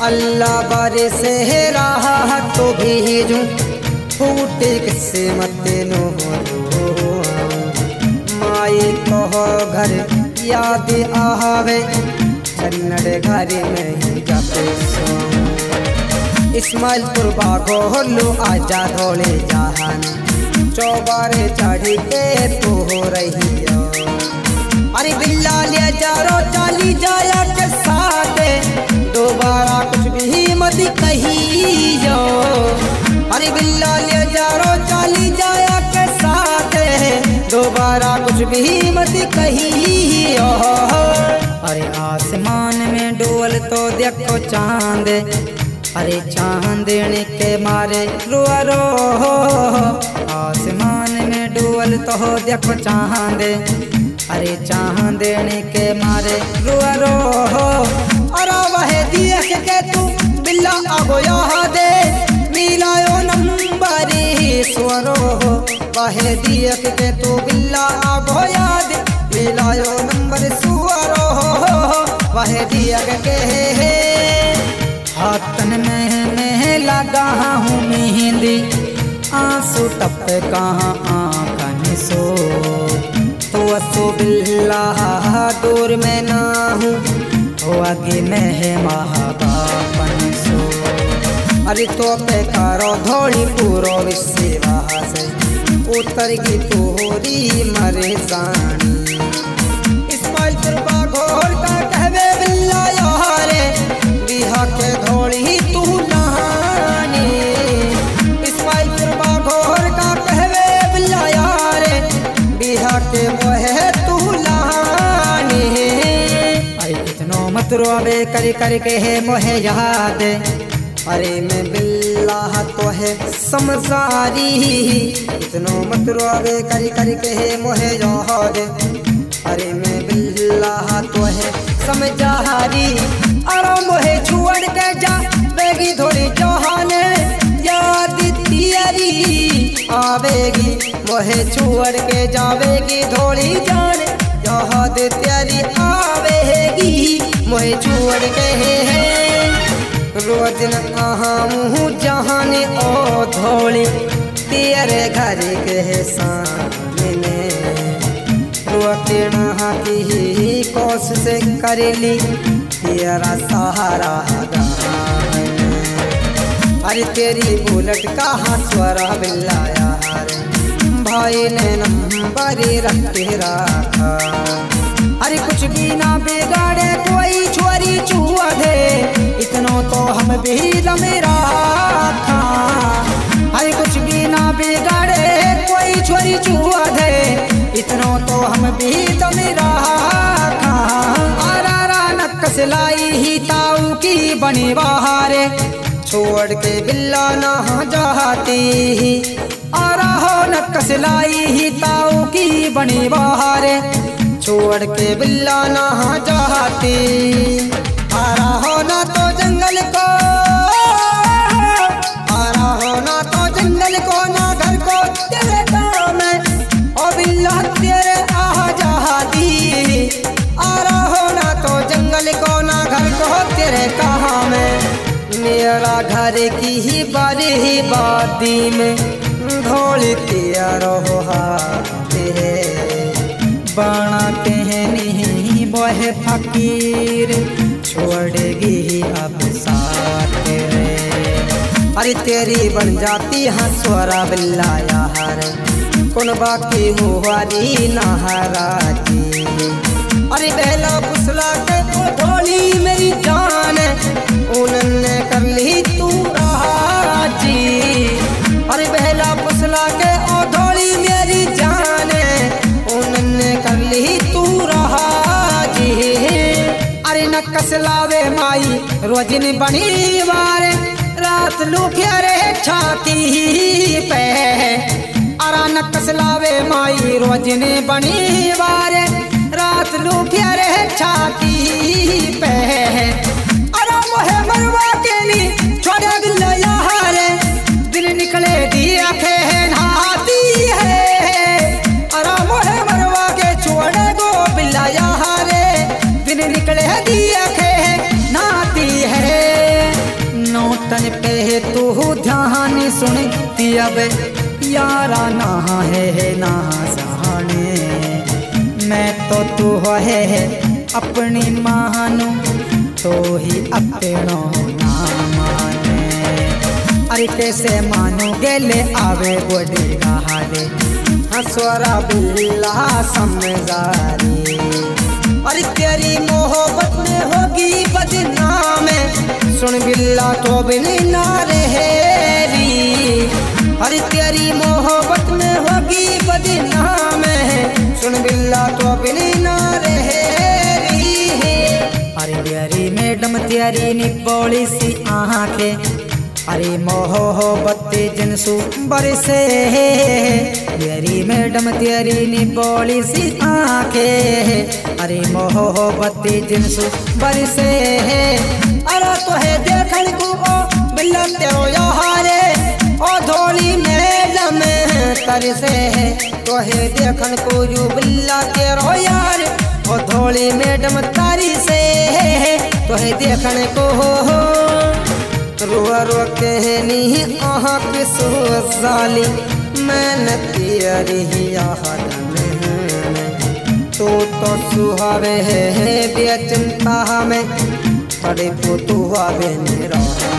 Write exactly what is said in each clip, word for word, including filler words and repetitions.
अल्लाह बारे से राह तो भेजूं फूटे किस्से मत नो माए कहो घर याद आवे कन्नड़ घर में ही जाते सो इस्माइलपुर बागो लो आजा धोले जहान चौबारे चढ़ी के तो हो रही हो अरे बिल्ला ले जारो चाली जाया के साथ दोबारा कुछ भी मत कहियो अरे बिल्ला ले जारो चाली जाया के साथ दोबारा कुछ भी मत कहियो अरे आसमान में डोल तो देखो चांद अरे चांदनी के मारे रुआ रो आसमान में डोल तो देखो चांद अरे चांदनी के मारे रुआ रो अरे वह देख के तू बिल्ला आगो याद मिलायो नंबर स्वरो वह देख के तू बिल्ला आगो याद मिलायो नंबर स्वरो वह देख के हाथन में मैं लगा हूँ मेहंदी आंसू टप कहाँ आँखन सो तो असो बिल्ला दूर में ना हूँ तो आगे में है महाबापन सो अरे तो पे करो धोड़ी पूरो विश्वास उतर की तोरी मरे सानी इस्माइलपुर बागोर का कहवे बिल्ला यारे बिहा के धोड़ी तू नहानी इस्माइलपुर बागोर का कहवे बिल्ला यारे बिहा के मोहे तू नहानी अरे कितनो मत रोवे कर कर के है मोहे याद अरे मैं बिल्ला तो है समझारी कितनो मत रोवे कर कर के है मोहे याद अरे मैं बिल्ला तो है समझारी अरे मोहे छुअड़ के जा बेगी थोड़ी जहाने याद तेरी आवेगी मोहे छुअड़ के जावेगी थोड़ी जान याद तेरी आवेगी मोहे छुअड़ के है रोज न आहूँ जहाने ओ धोली तेरे घर के सामने रोके नहा की कोशिश कर ली तेरा सहारा अरे तेरी बुलेट कहाँ स्वरा बिल्ला यार भाई ने नंबर रखते रखा अरे कुछ भी ना बिगाड़े कोई छोरी छुआ दे इतनो तो हम भी मेरा था अरे कुछ भी ना बिगाड़े कोई छोरी छुआ दे इतनो तो हम भी मेरा था आरा नक सिलाई ही ताऊ की बनी बहारे छोड़ के बिल्ला नहा जाती आरा हो नक सिलाई ही ताऊ की बनी बहारे छोड़ के बिल्ला नहा जाती आरा होना तो जंगल को आरा होना तो जंगल को ना घर को तेरे काम है ओ बिल्ला तेरे आ जाती आरा होना तो जंगल को ना घर को तेरे काम है मेरा घर की ही बारी बादी में ढोली तेरा तेरे बाणा कहनी बोह फकीर छोड़ेगी अब साथ रे अरे तेरी बन जाती हंसवरा बिल्ला यार कौन बाकी हुआरी नहराती अरे बहला फुसला के ओ धोली मेरी जान उन्होंने कर ली तू राजी अरे बहला फुसला के ओ धोली मेरी जान उन्होंने कर ली तू राजी अरे न कसलावे माई रोजिन बनी वारे रात लूफिया रे छाती पे अरा न कसलावे माई रोजिन बनी वारे रात लूफिया रे छाती पे अरा मोहे मरवा के ली छोड़े बिल्ला यार दिल निकले दिया खे नहाती है अरा मोहे मरवा के छोड़े गो बिल्ला यार दिन निकले दिया खे नहाती है। बाती अब यारा ना है ना जाने, मैं तो तू है अपनी मानू तो ही अपनो ना माने। अरे कैसे मानो गेले आवे बोले गाले हंसवारा बिल्ला समझारी। अरे तेरी मोहब्बत में होगी बदनाम, सुन बिल्ला तो बिनी ना रहेरी। अरे तेरी मोहब्बत में होगी बदनाम, सुन बिल्ला तो बिनी ना रहेरी। अरे प्यारी मैडम तेरी निबोली सी आंखें, अरे मोहब्बत जिनसु बरसे। प्यारी मैडम तेरी निबोली सी आंखें, अरे मोहब्बत जिनसु बरसे। अरे तो है देखन को ओ बिल्ला तेरो यारे, ओ धोली मैडम तरसे। तो है देखन को यू बिल्ला तेरो यार, ओ धोली मैडम तारी से। तो है देखन को हो रुआ रुआ कहनी आह के सोजाली, मैंने तेरी याद में तो तो सुहावे है बेचिंता में, बड़े पुतुआ मेरा।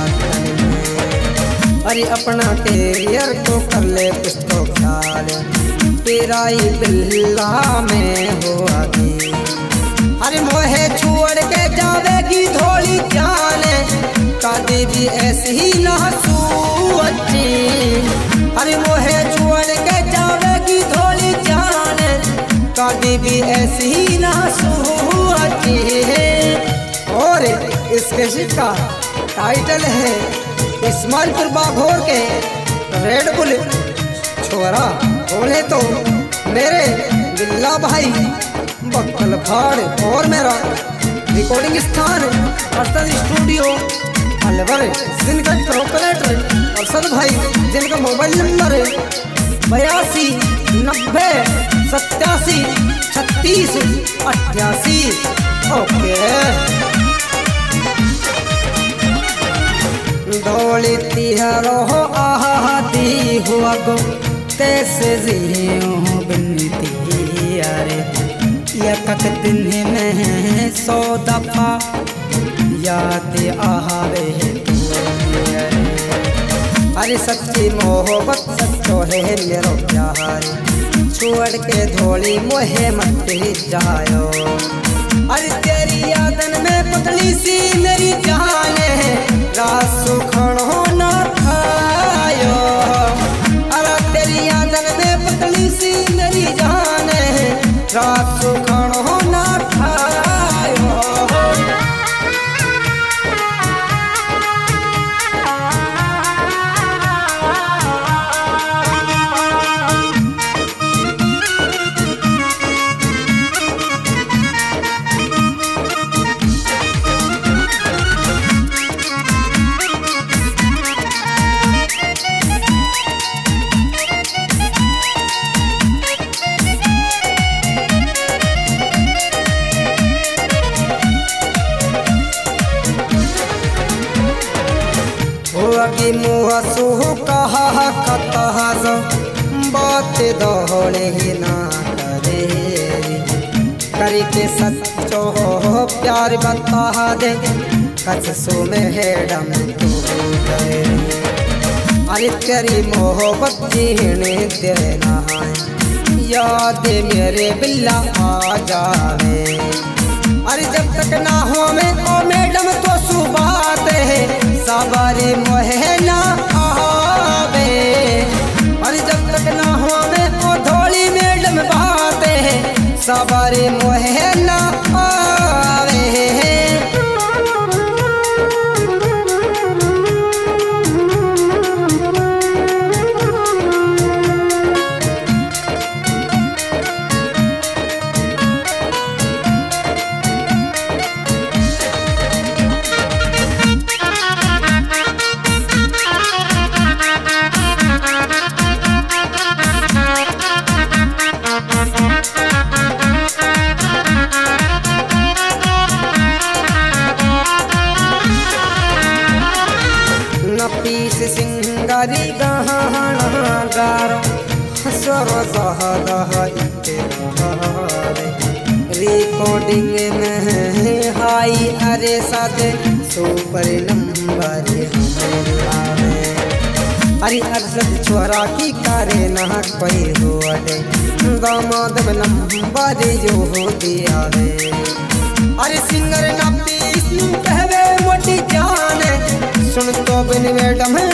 अरे अपना कैरियर तो कर ले कुछ तो ख्याल, तेरा ही बिल्ला में हो आगे। अरे मोहे छोड़ के जावेगी धोली जाने, कादी भी ऐसी ही ना सोची। अरे मोहे छोड़ के जावेगी धोली जाने, कादी भी ऐसी ही ना सोची। और इसके शिट का टाइटल है इस्माइलपुर बाघोर के रेड बुल छोरा। बोले तो मेरे बिल्ला भाई बक्कल फाड़। और मेरा रिकॉर्डिंग स्थान अरशद स्टूडियो अलवर, जिनका प्रोपरेटर अरशद भाई, जिनका मोबाइल नंबर बयासी नब्बे सत्तासी छत्तीस अट्ठासी। ओके डोली तिहारो आती हुआ गो, कैसे जियो बिनती। अरे एक दिन में सौ दफा याद आवे तू। अरे सच्ची मोहब्बत सच्चो है मेरो प्यार, छोड़ के धोली मोहे मत जायो। अरे तेरी यादन में पतली सी मेरी जान है, रात सुखण हो ना खायो। अरे तेरी यादन में पतली सी मेरी जान है, रात सुखण हो ना खायो। की मुआ सुह कहा कतहाज बात दौड़े ही ना करे, करके सच्चो हो प्यार बता दे कससों में है डम तू करे। अरे तेरी मोहब्बत जीने देना है, याद मेरे बिल्ला आ जावे। अरे जब तक ना हो मैं ओ मैडम तो सुबात है, सवारी मोहे ना आवे। अरे जब तक ना हो मैं ओ धोली मैडम बात है, सवारी मोहे ना आवे। नफीस सिंह सिंगारी गहना गार सर सहदह रिकॉर्डिंग में हाई अरे सादे सुपर नंबर आवे अरे अरसद छोरा की करे ना कोई हो अरे दामाद नंबर जो हो दियावे अरे सिंगर ना पीस कहवे मोटी जान सुन तो बिन मैडम